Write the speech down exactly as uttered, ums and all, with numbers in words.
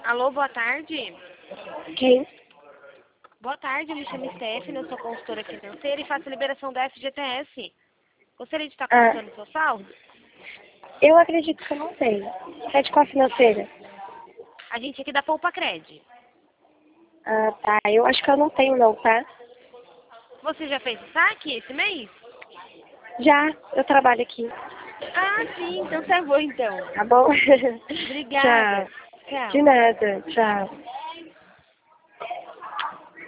Alô, boa tarde. Quem? Boa tarde, me chamo Stephanie, eu sou consultora financeira e faço liberação da F G T S. Gostaria de estar Ah, consultando o seu saldo? eu acredito que eu não tenho. É de qual financeira? A gente aqui da Poupa Cred. Ah, tá. Eu acho que eu não tenho não, tá? Você já fez o saque esse mês? Já, eu trabalho aqui. Ah, sim, então tá bom então. Tá bom? Obrigada. Tchau. Tchau. De nada. Tchau.